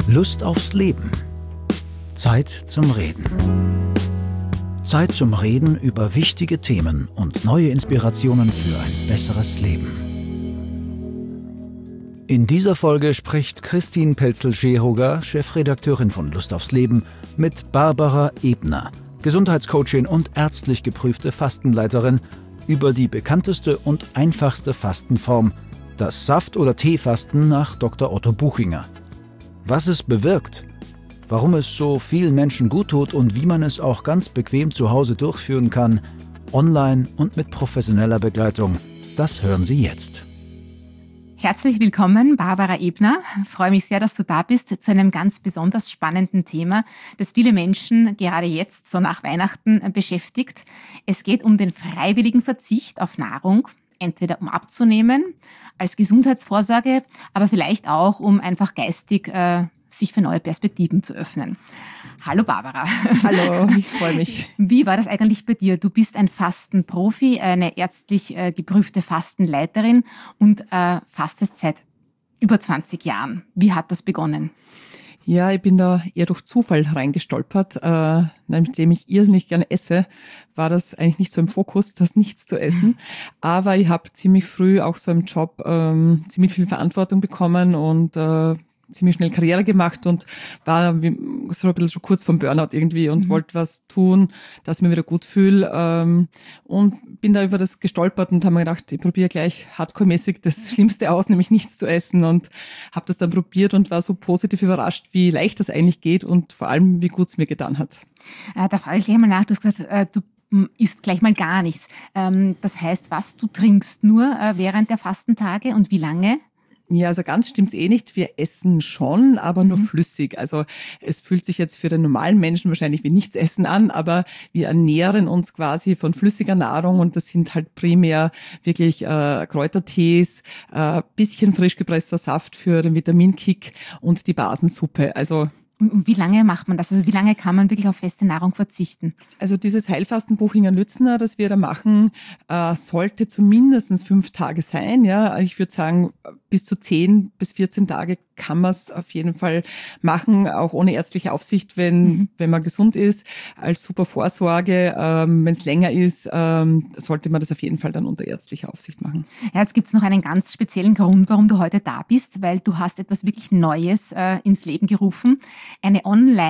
Lust aufs Leben. Zeit zum Reden. Zeit zum Reden über wichtige Themen und neue Inspirationen für ein besseres Leben. In dieser Folge spricht Christine Pelzel-Scheroga, Chefredakteurin von Lust aufs Leben, mit Barbara Ebner, Gesundheitscoachin und ärztlich geprüfte Fastenleiterin, über die bekannteste und einfachste Fastenform, das Saft- oder Teefasten nach Dr. Otto Buchinger. Was es bewirkt, warum es so vielen Menschen gut tut und wie man es auch ganz bequem zu Hause durchführen kann, online und mit professioneller Begleitung, das hören Sie jetzt. Herzlich willkommen, Barbara Ebner. Ich freue mich sehr, dass du da bist zu einem ganz besonders spannenden Thema, das viele Menschen gerade jetzt, so nach Weihnachten, beschäftigt. Es geht um den freiwilligen Verzicht auf Nahrung, entweder um abzunehmen, als Gesundheitsvorsorge, aber vielleicht auch, um einfach geistig sich für neue Perspektiven zu öffnen. Hallo Barbara. Hallo, ich freue mich. Wie war das eigentlich bei dir? Du bist ein Fastenprofi, eine ärztlich geprüfte Fastenleiterin und fastest seit über 20 Jahren. Wie hat das begonnen? Ja, ich bin da eher durch Zufall reingestolpert. Nachdem ich irrsinnig gerne esse, war das eigentlich nicht so im Fokus, das nichts zu essen. Aber ich habe ziemlich früh auch so im Job ziemlich viel Verantwortung bekommen und ziemlich schnell Karriere gemacht und war so ein bisschen schon kurz vom Burnout irgendwie und wollte was tun, dass ich mich wieder gut fühle, und bin da über das gestolpert und habe mir gedacht, ich probiere gleich hardcore-mäßig das Schlimmste aus, nämlich nichts zu essen, und habe das dann probiert und war so positiv überrascht, wie leicht das eigentlich geht und vor allem, wie gut es mir getan hat. Da frage ich gleich mal nach, du hast gesagt, du isst gleich mal gar nichts. Das heißt, was, du trinkst nur während der Fastentage und wie lange? Ja, also ganz stimmt's nicht. Wir essen schon, aber nur flüssig. Also es fühlt sich jetzt für den normalen Menschen wahrscheinlich wie nichts essen an, aber wir ernähren uns quasi von flüssiger Nahrung, und das sind halt primär wirklich Kräutertees, bisschen frisch gepresster Saft für den Vitaminkick und die Basensuppe. Also Und wie lange macht man das? Also wie lange kann man wirklich auf feste Nahrung verzichten? Also dieses Heilfasten Buchinger-Lützner, das wir da machen, sollte zumindest 5 Tage sein. Ja, ich würde sagen, bis zu 10 bis 14 Tage kann man es auf jeden Fall machen, auch ohne ärztliche Aufsicht, wenn man gesund ist, als super Vorsorge. Wenn es länger ist, sollte man das auf jeden Fall dann unter ärztlicher Aufsicht machen. Ja, jetzt gibt's noch einen ganz speziellen Grund, warum du heute da bist, weil du hast etwas wirklich Neues ins Leben gerufen. Eine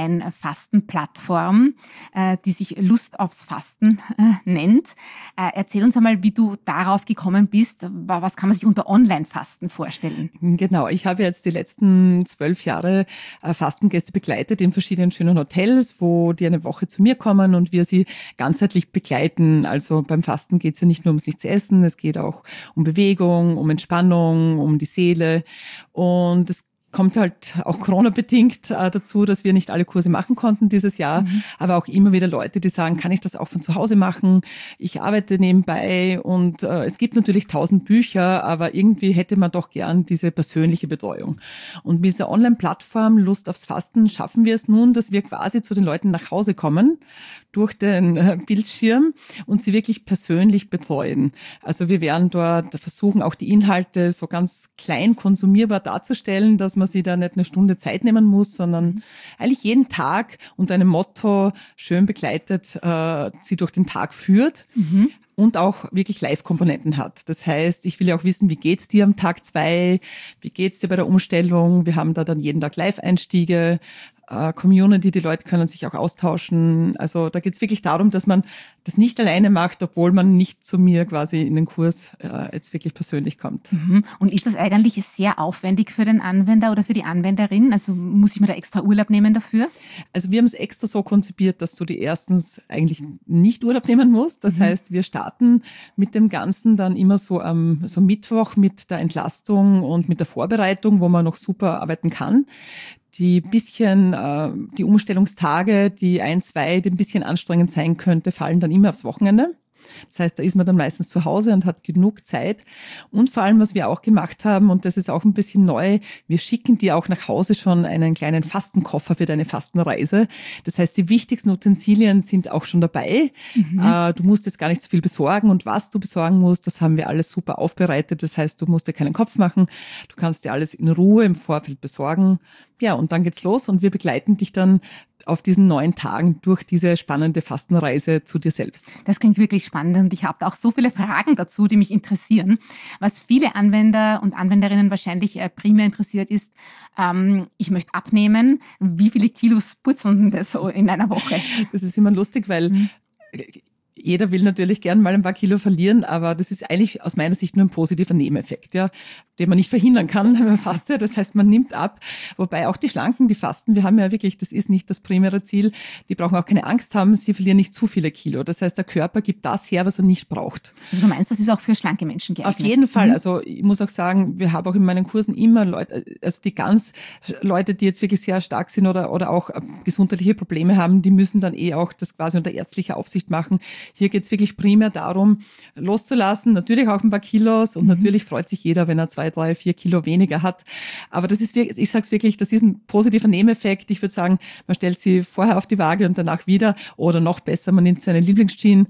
Online-Fasten-Plattform, die sich Lust aufs Fasten nennt. Erzähl uns einmal, wie du darauf gekommen bist. Was kann man sich unter Online-Fasten vorstellen? Genau, ich habe jetzt die letzten 12 Jahre Fastengäste begleitet in verschiedenen schönen Hotels, wo die eine Woche zu mir kommen und wir sie ganzheitlich begleiten. Also beim Fasten geht es ja nicht nur ums Nichts essen, es geht auch um Bewegung, um Entspannung, um die Seele, und es kommt halt auch Corona-bedingt dazu, dass wir nicht alle Kurse machen konnten dieses Jahr, aber auch immer wieder Leute, die sagen, kann ich das auch von zu Hause machen? Ich arbeite nebenbei, und es gibt natürlich 1000 Bücher, aber irgendwie hätte man doch gern diese persönliche Betreuung. Und mit dieser Online-Plattform Lust aufs Fasten schaffen wir es nun, dass wir quasi zu den Leuten nach Hause kommen durch den Bildschirm und sie wirklich persönlich betreuen. Also wir werden dort versuchen, auch die Inhalte so ganz klein konsumierbar darzustellen, dass man sich da nicht eine Stunde Zeit nehmen muss, sondern eigentlich jeden Tag unter einem Motto schön begleitet sie durch den Tag führt. Und auch wirklich Live-Komponenten hat. Das heißt, ich will ja auch wissen, wie geht's dir am Tag 2? Wie geht's dir bei der Umstellung? Wir haben da dann jeden Tag Live-Einstiege, Community, die Leute können sich auch austauschen. Also da geht's wirklich darum, dass man das nicht alleine macht, obwohl man nicht zu mir quasi in den Kurs jetzt wirklich persönlich kommt. Und ist das eigentlich sehr aufwendig für den Anwender oder für die Anwenderin? Also muss ich mir da extra Urlaub nehmen dafür? Also wir haben es extra so konzipiert, dass du dir erstens eigentlich nicht Urlaub nehmen musst. Das heißt, wir starten mit dem Ganzen dann immer so am Mittwoch mit der Entlastung und mit der Vorbereitung, wo man noch super arbeiten kann. Die Umstellungstage, die 1, 2, die ein bisschen anstrengend sein könnte, fallen dann immer aufs Wochenende. Das heißt, da ist man dann meistens zu Hause und hat genug Zeit. Und vor allem, was wir auch gemacht haben, und das ist auch ein bisschen neu, wir schicken dir auch nach Hause schon einen kleinen Fastenkoffer für deine Fastenreise. Das heißt, die wichtigsten Utensilien sind auch schon dabei. Du musst jetzt gar nicht so viel besorgen, und was du besorgen musst, das haben wir alles super aufbereitet. Das heißt, du musst dir keinen Kopf machen. Du kannst dir alles in Ruhe im Vorfeld besorgen. Ja, und dann geht's los und wir begleiten dich dann auf diesen 9 Tagen durch diese spannende Fastenreise zu dir selbst. Das klingt wirklich spannend und ich habe auch so viele Fragen dazu, die mich interessieren. Was viele Anwender und Anwenderinnen wahrscheinlich primär interessiert ist, ich möchte abnehmen. Wie viele Kilos purzeln denn das so in einer Woche? Das ist immer lustig, weil jeder will natürlich gern mal ein paar Kilo verlieren, aber das ist eigentlich aus meiner Sicht nur ein positiver Nebeneffekt, ja, den man nicht verhindern kann, wenn man fastet. Das heißt, man nimmt ab. Wobei auch die Schlanken, die fasten, wir haben ja wirklich, das ist nicht das primäre Ziel, die brauchen auch keine Angst haben, sie verlieren nicht zu viele Kilo. Das heißt, der Körper gibt das her, was er nicht braucht. Also du meinst, das ist auch für schlanke Menschen geeignet? Auf jeden Fall. Also ich muss auch sagen, wir haben auch in meinen Kursen immer Leute, also Leute, die jetzt wirklich sehr stark sind oder auch gesundheitliche Probleme haben, die müssen dann auch das quasi unter ärztlicher Aufsicht machen. Hier geht es wirklich primär darum, loszulassen, natürlich auch ein paar Kilos, und natürlich freut sich jeder, wenn er 2, 3, 4 Kilo weniger hat. Aber das ist wirklich, ich sage es wirklich, das ist ein positiver Nebeneffekt. Ich würde sagen, man stellt sie vorher auf die Waage und danach wieder, oder noch besser, man nimmt seine Lieblingsjeans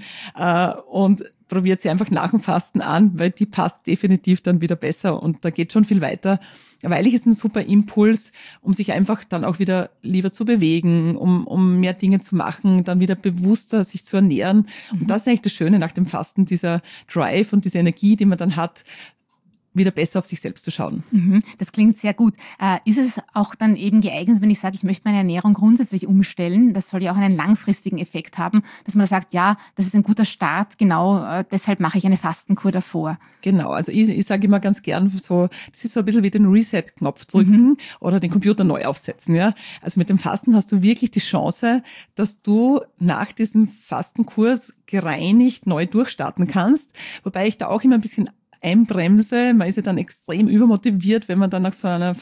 und probiert sie einfach nach dem Fasten an, weil die passt definitiv dann wieder besser, und da geht schon viel weiter. Weil ich es ein super Impuls, um sich einfach dann auch wieder lieber zu bewegen, um mehr Dinge zu machen, dann wieder bewusster sich zu ernähren. Und das ist eigentlich das Schöne nach dem Fasten, dieser Drive und diese Energie, die man dann hat, wieder besser auf sich selbst zu schauen. Das klingt sehr gut. Ist es auch dann eben geeignet, wenn ich sage, ich möchte meine Ernährung grundsätzlich umstellen? Das soll ja auch einen langfristigen Effekt haben, dass man sagt, ja, das ist ein guter Start, genau, deshalb mache ich eine Fastenkur davor. Genau, also ich sage immer ganz gern so, das ist so ein bisschen wie den Reset-Knopf drücken oder den Computer neu aufsetzen. Ja, also mit dem Fasten hast du wirklich die Chance, dass du nach diesem Fastenkurs gereinigt neu durchstarten kannst, wobei ich da auch immer ein bisschen einbremse. Man ist ja dann extrem übermotiviert, wenn man dann nach so einer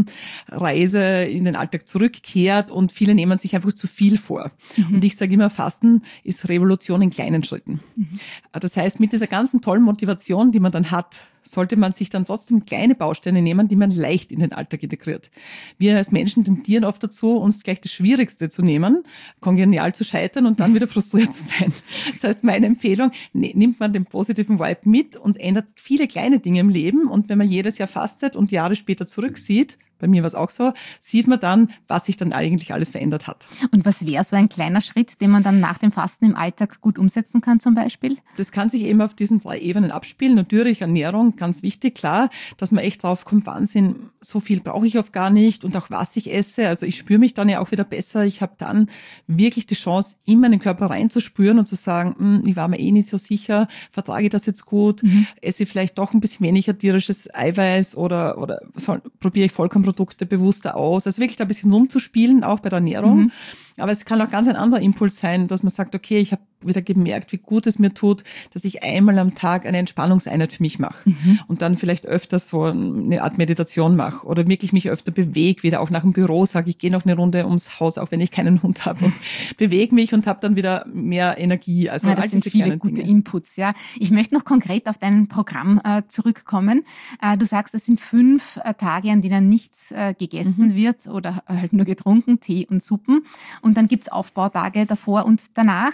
Fastenreise in den Alltag zurückkehrt, und viele nehmen sich einfach zu viel vor. Und ich sage immer, Fasten ist Revolution in kleinen Schritten. Das heißt, mit dieser ganzen tollen Motivation, die man dann hat, sollte man sich dann trotzdem kleine Bausteine nehmen, die man leicht in den Alltag integriert. Wir als Menschen tendieren oft dazu, uns gleich das Schwierigste zu nehmen, kongenial zu scheitern und dann wieder frustriert zu sein. Das heißt, meine Empfehlung, nimmt man den positiven Vibe mit und ändert viele kleine Dinge im Leben, und wenn man jedes Jahr fastet und Jahre später zurücksieht, bei mir war es auch so, sieht man dann, was sich dann eigentlich alles verändert hat. Und was wäre so ein kleiner Schritt, den man dann nach dem Fasten im Alltag gut umsetzen kann zum Beispiel? Das kann sich eben auf diesen 3 Ebenen abspielen. Natürlich Ernährung, ganz wichtig, klar, dass man echt drauf kommt, Wahnsinn, so viel brauche ich oft gar nicht, und auch was ich esse. Also ich spüre mich dann ja auch wieder besser. Ich habe dann wirklich die Chance, in meinen Körper reinzuspüren und zu sagen, ich war mir nicht so sicher, vertrage ich das jetzt gut, esse ich vielleicht doch ein bisschen weniger tierisches Eiweiß oder probiere ich Vollkornprodukte bewusster aus. Also wirklich da ein bisschen rumzuspielen, auch bei der Ernährung. Aber es kann auch ganz ein anderer Impuls sein, dass man sagt, okay, ich habe wieder gemerkt, wie gut es mir tut, dass ich einmal am Tag eine Entspannungseinheit für mich mache und dann vielleicht öfters so eine Art Meditation mache oder wirklich mich öfter bewege, wieder auch nach dem Büro sage, ich gehe noch eine Runde ums Haus, auch wenn ich keinen Hund habe, und bewege mich und habe dann wieder mehr Energie. Also ja, das sind viele gute Inputs. Ja, ich möchte noch konkret auf dein Programm zurückkommen. Du sagst, es sind 5 Tage, an denen nichts gegessen wird oder halt nur getrunken, Tee und Suppen. Und dann gibt's Aufbautage davor und danach.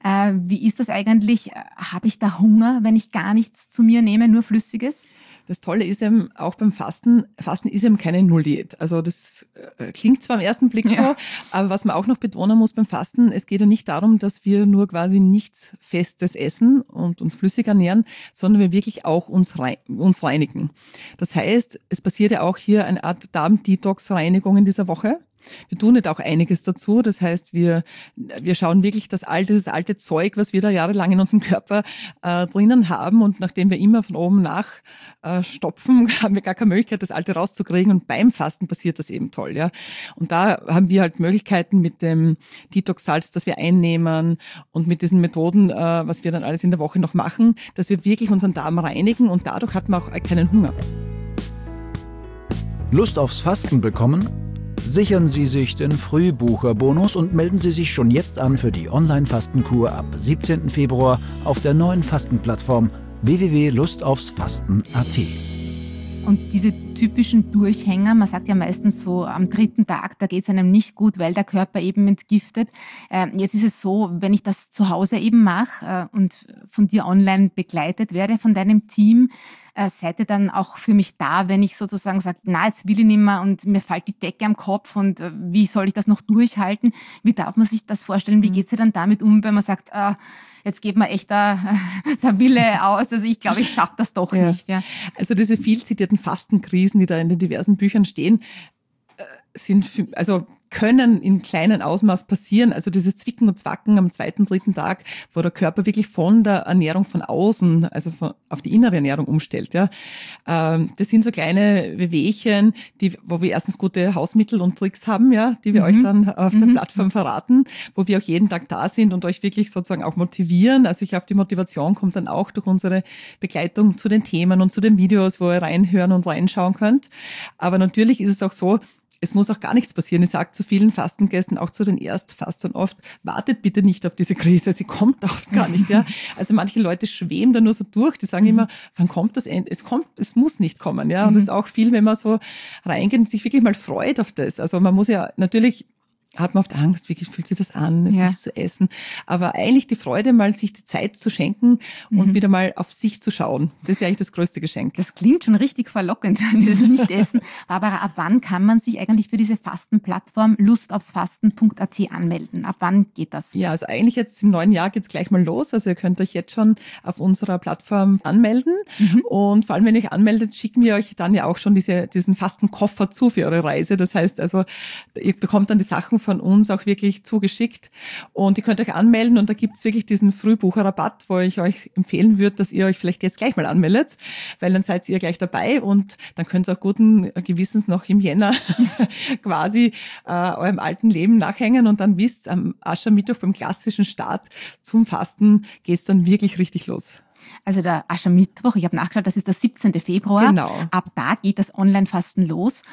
Wie ist das eigentlich? Habe ich da Hunger, wenn ich gar nichts zu mir nehme, nur Flüssiges? Das Tolle ist eben auch beim Fasten ist eben keine Nulldiät. Also das klingt zwar am ersten Blick so, aber was man auch noch betonen muss beim Fasten, es geht ja nicht darum, dass wir nur quasi nichts Festes essen und uns flüssig ernähren, sondern wir wirklich auch uns reinigen. Das heißt, es passiert ja auch hier eine Art Darm-Detox-Reinigung in dieser Woche. Wir tun nicht auch einiges dazu. Das heißt, wir schauen wirklich dieses alte Zeug, was wir da jahrelang in unserem Körper drinnen haben, und nachdem wir immer von oben nach stopfen, haben wir gar keine Möglichkeit, das Alte rauszukriegen, und beim Fasten passiert das eben toll, ja. Und da haben wir halt Möglichkeiten mit dem Detox-Salz, das wir einnehmen, und mit diesen Methoden, was wir dann alles in der Woche noch machen, dass wir wirklich unseren Darm reinigen, und dadurch hat man auch keinen Hunger. Lust aufs Fasten bekommen? Sichern Sie sich den Frühbucherbonus und melden Sie sich schon jetzt an für die Online-Fastenkur ab 17. Februar auf der neuen Fastenplattform www.lustaufsfasten.at. Und diese typischen Durchhänger, man sagt ja meistens so, am 3. Tag, da geht es einem nicht gut, weil der Körper eben entgiftet. Jetzt ist es so, wenn ich das zu Hause eben mache und von dir online begleitet werde, von deinem Team, seid ihr dann auch für mich da, wenn ich sozusagen sage, na, jetzt will ich nicht mehr und mir fällt die Decke am Kopf und wie soll ich das noch durchhalten? Wie darf man sich das vorstellen? Wie geht sie dann damit um, wenn man sagt, jetzt geht mir echt der Wille aus, also ich glaube, ich schaffe das doch nicht. Ja. Also diese viel zitierten Fastenkrisen, die da in den diversen Büchern stehen, können in kleinen Ausmaß passieren. Also dieses Zwicken und Zwacken am 2., 3. Tag, wo der Körper wirklich von der Ernährung von außen, auf die innere Ernährung umstellt. Ja, das sind so kleine Wehwehchen, wo wir erstens gute Hausmittel und Tricks haben, ja, die wir euch dann auf der Plattform verraten, wo wir auch jeden Tag da sind und euch wirklich sozusagen auch motivieren. Also ich glaube, die Motivation kommt dann auch durch unsere Begleitung zu den Themen und zu den Videos, wo ihr reinhören und reinschauen könnt. Aber natürlich ist es auch so, es muss auch gar nichts passieren. Ich sage zu vielen Fastengästen, auch zu den Erstfastern oft, wartet bitte nicht auf diese Krise, sie kommt oft gar nicht. Ja. Also manche Leute schweben da nur so durch, die sagen immer, wann kommt das Ende? Es muss nicht kommen. Ja. Und das ist auch viel, wenn man so reingeht und sich wirklich mal freut auf das. Also man muss ja natürlich, hat man oft Angst, wie fühlt sich das an, es nicht zu essen. Aber eigentlich die Freude, mal sich die Zeit zu schenken und wieder mal auf sich zu schauen. Das ist ja eigentlich das größte Geschenk. Das klingt schon richtig verlockend, dieses Nicht-Essen. Barbara, ab wann kann man sich eigentlich für diese Fastenplattform lustaufsfasten.at anmelden? Ab wann geht das? Ja, also eigentlich jetzt im neuen Jahr geht's gleich mal los. Also ihr könnt euch jetzt schon auf unserer Plattform anmelden. Und vor allem, wenn ihr euch anmeldet, schicken wir euch dann ja auch schon diesen Fastenkoffer zu für eure Reise. Das heißt also, ihr bekommt dann die Sachen von uns auch wirklich zugeschickt und ihr könnt euch anmelden und da gibt's wirklich diesen Frühbucherrabatt, wo ich euch empfehlen würde, dass ihr euch vielleicht jetzt gleich mal anmeldet, weil dann seid ihr gleich dabei und dann könnt ihr auch guten Gewissens noch im Jänner quasi eurem alten Leben nachhängen und dann wisst, am Aschermittwoch beim klassischen Start zum Fasten geht's dann wirklich richtig los. Also der Aschermittwoch, ich habe nachgeschaut, das ist der 17. Februar. Genau. Ab da geht das Online-Fasten los.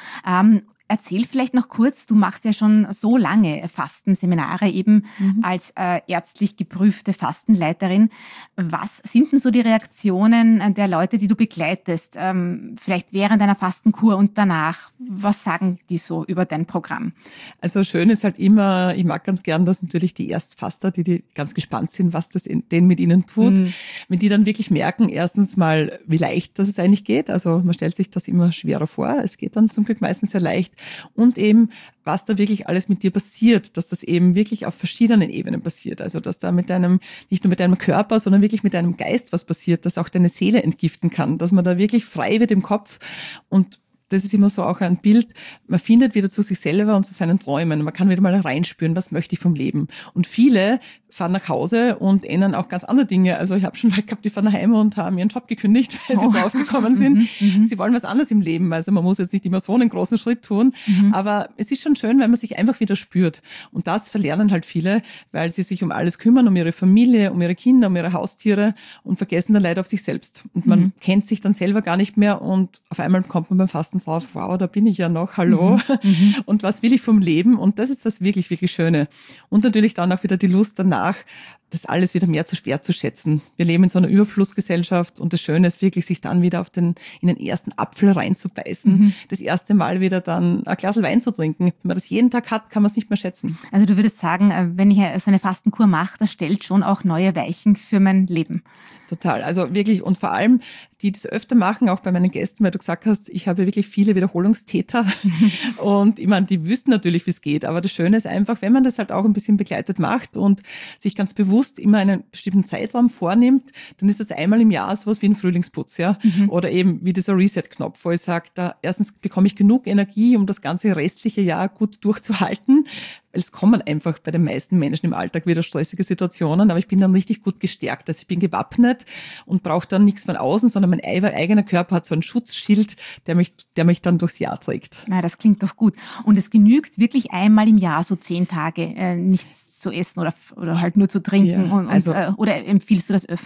Erzähl vielleicht noch kurz, du machst ja schon so lange Fastenseminare eben als ärztlich geprüfte Fastenleiterin. Was sind denn so die Reaktionen der Leute, die du begleitest, vielleicht während einer Fastenkur und danach? Was sagen die so über dein Programm? Also schön ist halt immer, ich mag ganz gern, dass natürlich die Erstfaster, die ganz gespannt sind, was das denn mit ihnen tut, wenn die dann wirklich merken, erstens mal, wie leicht das es eigentlich geht. Also man stellt sich das immer schwerer vor. Es geht dann zum Glück meistens sehr leicht. Und eben, was da wirklich alles mit dir passiert, dass das eben wirklich auf verschiedenen Ebenen passiert. Also, dass da nicht nur mit deinem Körper, sondern wirklich mit deinem Geist was passiert, dass auch deine Seele entgiften kann, dass man da wirklich frei wird im Kopf und das ist immer so auch ein Bild, man findet wieder zu sich selber und zu seinen Träumen. Man kann wieder mal reinspüren, was möchte ich vom Leben. Und viele fahren nach Hause und ändern auch ganz andere Dinge. Also ich habe schon Leute gehabt, die fahren nach Hause und haben ihren Job gekündigt, weil sie draufgekommen sind. Sie wollen was anderes im Leben. Also man muss jetzt nicht immer so einen großen Schritt tun. Aber es ist schon schön, wenn man sich einfach wieder spürt. Und das verlernen halt viele, weil sie sich um alles kümmern, um ihre Familie, um ihre Kinder, um ihre Haustiere und vergessen dann leider auf sich selbst. Und man kennt sich dann selber gar nicht mehr und auf einmal kommt man beim Fasten drauf, wow, da bin ich ja noch, hallo. Und was will ich vom Leben? Und das ist das wirklich, wirklich Schöne. Und natürlich dann auch wieder die Lust danach, das alles wieder mehr zu schwer zu schätzen. Wir leben in so einer Überflussgesellschaft und das Schöne ist wirklich, sich dann wieder in den ersten Apfel reinzubeißen, das erste Mal wieder dann ein Glas Wein zu trinken. Wenn man das jeden Tag hat, kann man es nicht mehr schätzen. Also du würdest sagen, wenn ich so eine Fastenkur mache, das stellt schon auch neue Weichen für mein Leben. Total. Also wirklich und vor allem, die das öfter machen, auch bei meinen Gästen, weil du gesagt hast, ich habe wirklich viele Wiederholungstäter und ich meine, die wüssten natürlich, wie es geht, aber das Schöne ist einfach, wenn man das halt auch ein bisschen begleitet macht und sich ganz bewusst immer einen bestimmten Zeitraum vornimmt, dann ist das einmal im Jahr sowas wie ein Frühlingsputz, ja, oder eben wie dieser Reset-Knopf, wo ich sage, da erstens bekomme ich genug Energie, um das ganze restliche Jahr gut durchzuhalten. Es kommen einfach bei den meisten Menschen im Alltag wieder stressige Situationen, aber ich bin dann richtig gut gestärkt. Also ich bin gewappnet und brauche dann nichts von außen, sondern mein eigener Körper hat so ein Schutzschild, der mich dann durchs Jahr trägt. Na, das klingt doch gut. Und es genügt wirklich einmal im Jahr, so 10 Tage nichts zu essen oder halt nur zu trinken. Ja, oder empfiehlst du das öfter?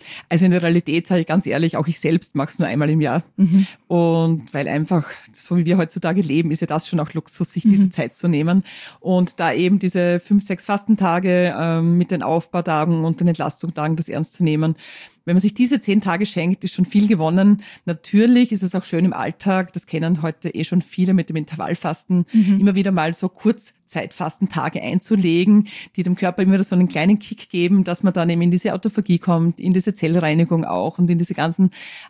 Also in der Realität, sage ich ganz ehrlich, auch ich selbst mache es nur einmal im Jahr. Und weil einfach, so wie wir heutzutage leben, ist ja das schon auch Luxus, sich diese Zeit zu nehmen. Und da eben diese 5, 6 Fastentage mit den Aufbautagen und den Entlastungstagen das ernst zu nehmen. Wenn man sich diese 10 Tage schenkt, ist schon viel gewonnen. Natürlich ist es auch schön im Alltag, das kennen heute schon viele mit dem Intervallfasten, immer wieder mal so Kurzzeitfastentage einzulegen, die dem Körper immer wieder so einen kleinen Kick geben, dass man dann eben in diese Autophagie kommt, in diese Zellreinigung auch und in diese ganzen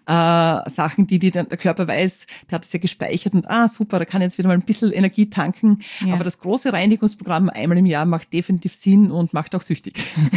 Sachen, die der Körper weiß, der hat es ja gespeichert und super, da kann ich jetzt wieder mal ein bisschen Energie tanken. Ja. Aber das große Reinigungsprogramm einmal im Jahr macht definitiv Sinn und macht auch süchtig.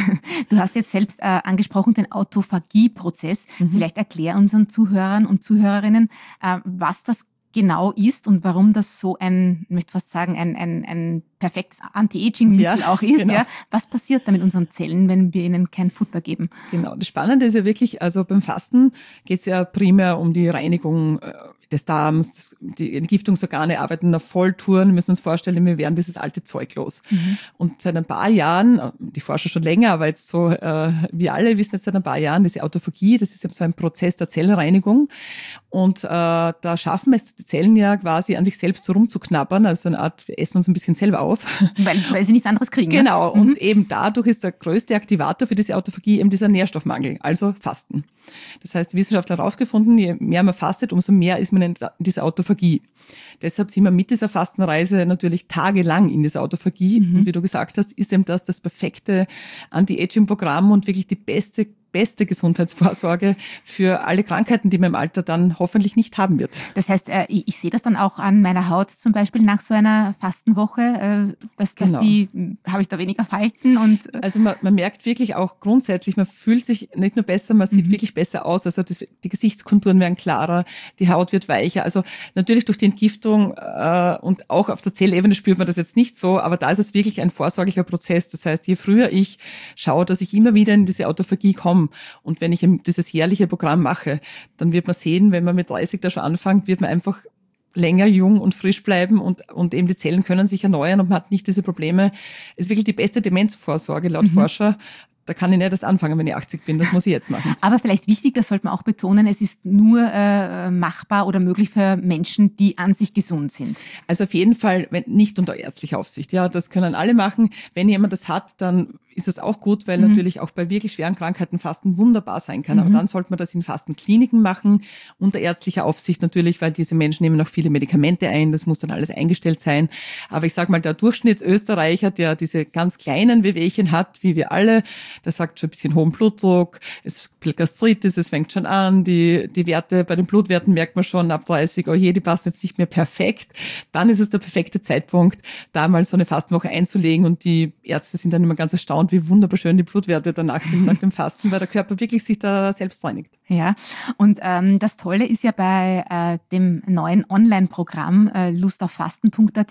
Du hast jetzt selbst angesprochen, den Autophagie-Prozess. Vielleicht erklär unseren Zuhörern und Zuhörerinnen, was das genau ist und warum das so ich möchte fast sagen, ein perfektes Anti-Aging-Mittel auch ist. Genau. Ja. Was passiert da mit unseren Zellen, wenn wir ihnen kein Futter geben? Genau, das Spannende ist ja wirklich, also beim Fasten geht es ja primär um die Reinigung des Darms, die Entgiftungsorgane arbeiten auf Volltouren. Wir müssen uns vorstellen, wir werden dieses alte Zeug los. Und seit ein paar Jahren, die Forscher schon länger, aber jetzt so, wir alle wissen jetzt seit ein paar Jahren, diese Autophagie, das ist ja so ein Prozess der Zellreinigung. Und da schaffen es die Zellen ja quasi an sich selbst so rumzuknabbern, also eine Art, wir essen uns ein bisschen selber auf. Weil sie nichts anderes kriegen. Genau, ne? Und eben dadurch ist der größte Aktivator für diese Autophagie eben dieser Nährstoffmangel, also Fasten. Das heißt, die Wissenschaftler haben herausgefunden, je mehr man fastet, umso mehr ist man in dieser Autophagie. Deshalb sind wir mit dieser Fastenreise natürlich tagelang in dieser Autophagie. Und wie du gesagt hast, ist eben das perfekte Anti-Aging-Programm und wirklich die beste Gesundheitsvorsorge für alle Krankheiten, die man im Alter dann hoffentlich nicht haben wird. Das heißt, ich sehe das dann auch an meiner Haut zum Beispiel nach so einer Fastenwoche, dass Genau. habe ich da weniger Falten und also man merkt wirklich auch grundsätzlich, man fühlt sich nicht nur besser, man sieht wirklich besser aus. Also die Gesichtskonturen werden klarer, die Haut wird weicher. Also natürlich durch die Entgiftung und auch auf der Zellebene spürt man das jetzt nicht so, aber da ist es wirklich ein vorsorglicher Prozess. Das heißt, je früher ich schaue, dass ich immer wieder in diese Autophagie komme, und wenn ich dieses jährliche Programm mache, dann wird man sehen, wenn man mit 30 da schon anfängt, wird man einfach länger jung und frisch bleiben und eben die Zellen können sich erneuern und man hat nicht diese Probleme. Es ist wirklich die beste Demenzvorsorge laut Forscher. Da kann ich nicht erst anfangen, wenn ich 80 bin. Das muss ich jetzt machen. Aber vielleicht wichtig, das sollte man auch betonen, es ist nur machbar oder möglich für Menschen, die an sich gesund sind. Also auf jeden Fall nicht unter ärztlicher Aufsicht. Ja, das können alle machen. Wenn jemand das hat, dann ist es auch gut, weil natürlich auch bei wirklich schweren Krankheiten Fasten wunderbar sein kann. Aber dann sollte man das in Fastenkliniken machen, unter ärztlicher Aufsicht natürlich, weil diese Menschen nehmen auch viele Medikamente ein. Das muss dann alles eingestellt sein. Aber ich sage mal, der Durchschnittsösterreicher, der diese ganz kleinen Wehwehchen hat, wie wir alle, der sagt schon ein bisschen hohen Blutdruck, es ist ein bisschen Gastritis, es fängt schon an, die Werte, bei den Blutwerten merkt man schon ab 30, oh je, die passen jetzt nicht mehr perfekt. Dann ist es der perfekte Zeitpunkt, da mal so eine Fastenwoche einzulegen und die Ärzte sind dann immer ganz erstaunt, wie wunderbar schön die Blutwerte danach sind nach dem Fasten, weil der Körper wirklich sich da selbst reinigt. Ja, und das Tolle ist ja bei dem neuen Online-Programm lustaufffasten.at,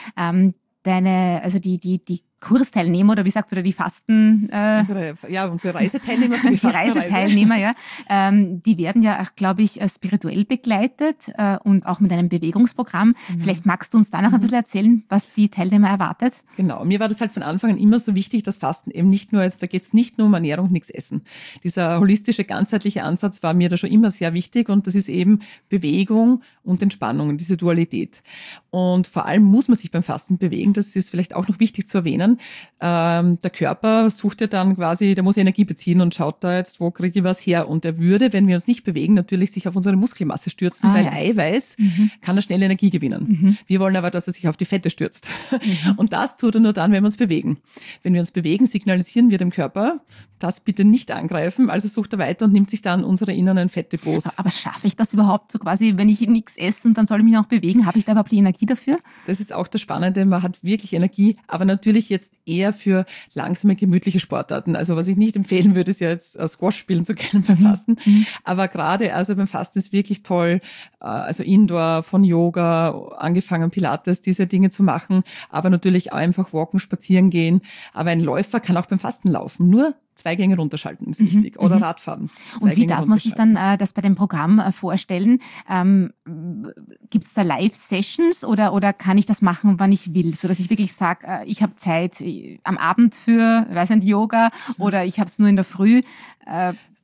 die Kursteilnehmer oder wie sagt oder die Fasten... unsere Reiseteilnehmer. Die Reiseteilnehmer, ja. Die werden ja auch, glaube ich, spirituell begleitet und auch mit einem Bewegungsprogramm. Vielleicht magst du uns da noch ein bisschen erzählen, was die Teilnehmer erwartet? Genau, mir war das halt von Anfang an immer so wichtig, dass Fasten eben nicht nur da geht es nicht nur um Ernährung und nichts essen. Dieser holistische, ganzheitliche Ansatz war mir da schon immer sehr wichtig und das ist eben Bewegung und Entspannung, diese Dualität. Und vor allem muss man sich beim Fasten bewegen, das ist vielleicht auch noch wichtig zu erwähnen. Der Körper sucht ja dann quasi, der muss Energie beziehen und schaut da jetzt, wo kriege ich was her. Und er würde, wenn wir uns nicht bewegen, natürlich sich auf unsere Muskelmasse stürzen, weil Eiweiß kann er schnell Energie gewinnen. Wir wollen aber, dass er sich auf die Fette stürzt. Und das tut er nur dann, wenn wir uns bewegen. Wenn wir uns bewegen, signalisieren wir dem Körper, das bitte nicht angreifen, also sucht er weiter und nimmt sich dann unsere inneren Fettdepots. Aber schaffe ich das überhaupt so quasi, wenn ich nichts esse und dann soll ich mich noch bewegen, habe ich da überhaupt die Energie dafür? Das ist auch das Spannende, man hat wirklich Energie, aber natürlich jetzt eher für langsame, gemütliche Sportarten. Also was ich nicht empfehlen würde, ist ja jetzt Squash spielen zu können beim Fasten. Aber gerade also beim Fasten ist wirklich toll, also Indoor, von Yoga, angefangen Pilates, diese Dinge zu machen, aber natürlich auch einfach walken, spazieren gehen. Aber ein Läufer kann auch beim Fasten laufen, nur 2 Gänge runterschalten ist wichtig. Oder Radfahren. Und wie darf man sich dann das bei dem Programm vorstellen? Gibt es da Live-Sessions oder kann ich das machen, wann ich will? So dass ich wirklich sage, ich habe Zeit am Abend für, Yoga oder ich habe es nur in der Früh.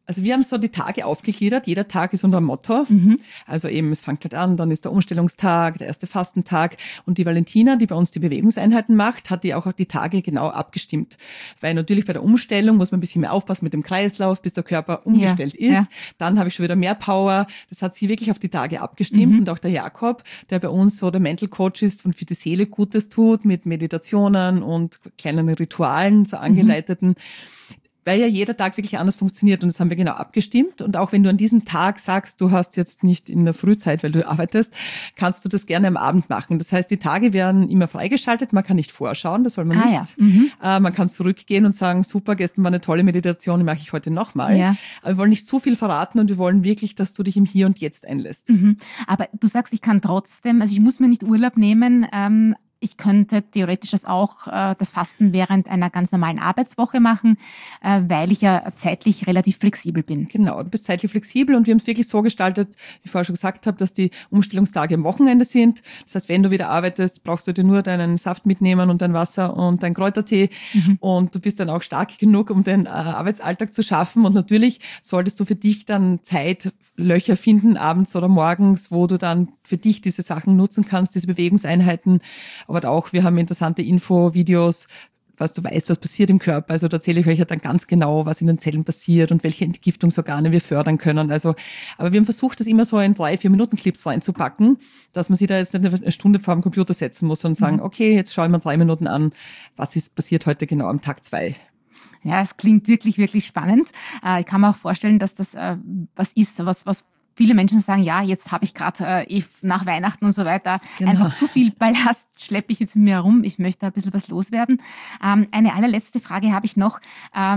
Also wir haben so die Tage aufgegliedert. Jeder Tag ist unser Motto. Also eben, es fängt halt an, dann ist der Umstellungstag, der erste Fastentag. Und die Valentina, die bei uns die Bewegungseinheiten macht, hat die auch die Tage genau abgestimmt. Weil natürlich bei der Umstellung muss man ein bisschen mehr aufpassen mit dem Kreislauf, bis der Körper umgestellt ist. Ja. Dann habe ich schon wieder mehr Power. Das hat sie wirklich auf die Tage abgestimmt. Und auch der Jakob, der bei uns so der Mental Coach ist und für die Seele Gutes tut, mit Meditationen und kleinen Ritualen, so angeleiteten, weil ja jeder Tag wirklich anders funktioniert und das haben wir genau abgestimmt. Und auch wenn du an diesem Tag sagst, du hast jetzt nicht in der Frühzeit, weil du arbeitest, kannst du das gerne am Abend machen. Das heißt, die Tage werden immer freigeschaltet, man kann nicht vorschauen, das soll man nicht. Ja. Man kann zurückgehen und sagen, super, gestern war eine tolle Meditation, die mache ich heute nochmal. Ja. Aber wir wollen nicht zu viel verraten und wir wollen wirklich, dass du dich im Hier und Jetzt einlässt. Aber du sagst, ich kann trotzdem, also ich muss mir nicht Urlaub nehmen, ich könnte theoretisch das Fasten während einer ganz normalen Arbeitswoche machen, weil ich ja zeitlich relativ flexibel bin. Genau, du bist zeitlich flexibel und wir haben es wirklich so gestaltet, wie ich vorher schon gesagt habe, dass die Umstellungstage am Wochenende sind. Das heißt, wenn du wieder arbeitest, brauchst du dir nur deinen Saft mitnehmen und dein Wasser und dein Kräutertee und du bist dann auch stark genug, um den Arbeitsalltag zu schaffen. Und natürlich solltest du für dich dann Zeitlöcher finden, abends oder morgens, wo du dann für dich diese Sachen nutzen kannst, diese Bewegungseinheiten. Aber auch, wir haben interessante Infovideos, was du weißt, was passiert im Körper. Also da erzähle ich euch ja dann ganz genau, was in den Zellen passiert und welche Entgiftungsorgane wir fördern können. Also, aber wir haben versucht, das immer so in 3-4 Minuten Clips reinzupacken, dass man sich da jetzt nicht eine Stunde vor dem Computer setzen muss und sagen, okay, jetzt schauen wir 3 Minuten an, was ist passiert heute genau am Tag 2. Ja, es klingt wirklich, wirklich spannend. Ich kann mir auch vorstellen, dass das was ist, was viele Menschen sagen, ja, jetzt habe ich gerade nach Weihnachten und so weiter einfach zu viel Ballast, schleppe ich jetzt mit mir herum, ich möchte ein bisschen was loswerden. Eine allerletzte Frage habe ich noch.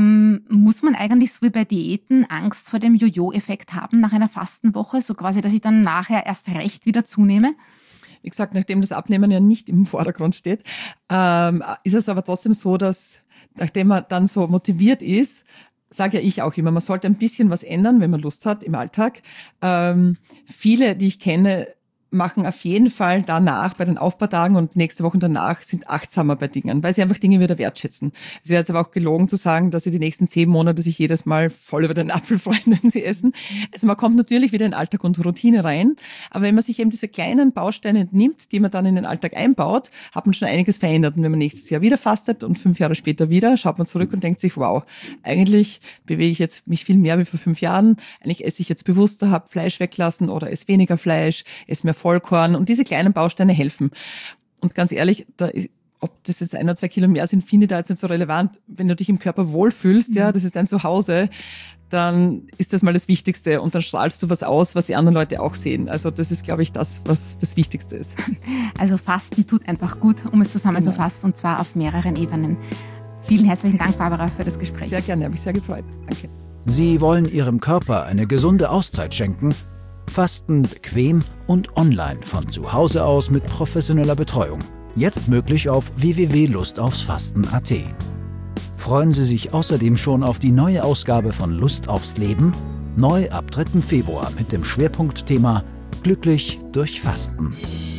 Muss man eigentlich so wie bei Diäten Angst vor dem Jojo-Effekt haben nach einer Fastenwoche, so quasi, dass ich dann nachher erst recht wieder zunehme? Wie gesagt, nachdem das Abnehmen ja nicht im Vordergrund steht, ist es aber trotzdem so, dass nachdem man dann so motiviert ist, sage ja ich auch immer, man sollte ein bisschen was ändern, wenn man Lust hat im Alltag. Viele, die ich kenne, machen auf jeden Fall danach, bei den Aufbautagen und nächste Woche danach, sind achtsamer bei Dingen, weil sie einfach Dinge wieder wertschätzen. Es wäre jetzt aber auch gelogen zu sagen, dass sie die nächsten 10 Monate sich jedes Mal voll über den Apfel freuen, wenn sie essen. Also man kommt natürlich wieder in Alltag und Routine rein, aber wenn man sich eben diese kleinen Bausteine nimmt, die man dann in den Alltag einbaut, hat man schon einiges verändert. Und wenn man nächstes Jahr wieder fastet und 5 Jahre später wieder, schaut man zurück und denkt sich, wow, eigentlich bewege ich jetzt mich viel mehr wie vor 5 Jahren. Eigentlich esse ich jetzt bewusster, habe Fleisch weglassen oder esse weniger Fleisch, esse mehr Vollkorn und diese kleinen Bausteine helfen. Und ganz ehrlich, ob das jetzt 1 oder 2 Kilo mehr sind, finde ich da jetzt nicht so relevant. Wenn du dich im Körper wohlfühlst, ja, das ist dein Zuhause, dann ist das mal das Wichtigste und dann strahlst du was aus, was die anderen Leute auch sehen. Also das ist, glaube ich, das, was das Wichtigste ist. Also Fasten tut einfach gut, um es zusammenzufassen, und zwar auf mehreren Ebenen. Vielen herzlichen Dank, Barbara, für das Gespräch. Sehr gerne, habe mich sehr gefreut. Danke. Sie wollen Ihrem Körper eine gesunde Auszeit schenken? Fasten bequem und online von zu Hause aus mit professioneller Betreuung. Jetzt möglich auf www.lustaufsfasten.at. Freuen Sie sich außerdem schon auf die neue Ausgabe von Lust aufs Leben? Neu ab 3. Februar mit dem Schwerpunktthema Glücklich durch Fasten.